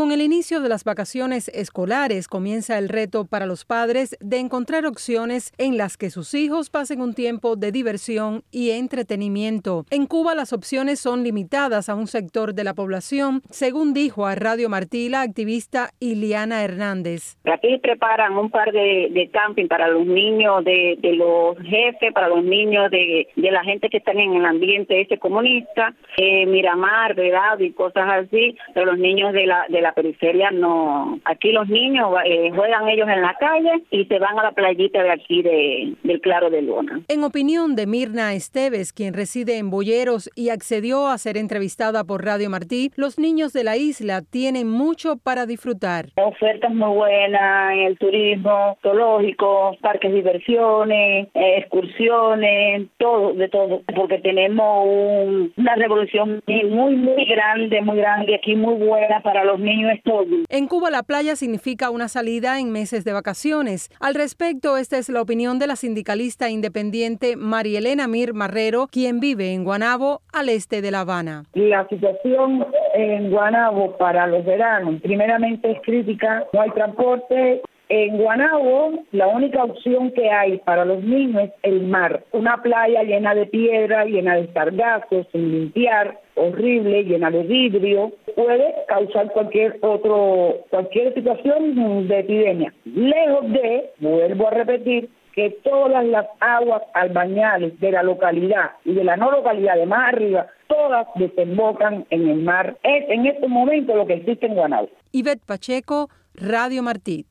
Con el inicio de las vacaciones escolares comienza el reto para los padres de encontrar opciones en las que sus hijos pasen un tiempo de diversión y entretenimiento. En Cuba las opciones son limitadas a un sector de la población, según dijo a Radio Martí la activista Iliana Hernández. Aquí preparan un par de camping para los niños de los jefes, para los niños de la gente que están en el ambiente ese comunista, Miramar, ¿verdad? Y cosas así, pero los niños de la periferia no. Aquí los niños juegan ellos en la calle y se van a la playita de aquí del Claro de Luna. En opinión de Mirna Esteves, quien reside en Boyeros y accedió a ser entrevistada por Radio Martí, los niños de la isla tienen mucho para disfrutar. Ofertas muy buenas en el turismo, zoológicos, parques de diversiones, excursiones, todo, de todo, porque tenemos una revolución muy grande aquí, muy buena para los niños. En Cuba la playa significa una salida en meses de vacaciones. Al respecto, esta es la opinión de la sindicalista independiente María Elena Mir Marrero, quien vive en Guanabo, al este de La Habana. La situación en Guanabo para los veranos, primeramente es crítica, no hay transporte. En Guanabo, la única opción que hay para los niños es el mar. Una playa llena de piedra, llena de sargazos, sin limpiar, horrible, llena de vidrio. Puede causar cualquier situación de epidemia. Lejos de, vuelvo a repetir, que todas las aguas albañales de la localidad y de la no localidad de más arriba, todas desembocan en el mar. Es en este momento lo que existe en Guanabo. Ivette Pacheco, Radio Martí.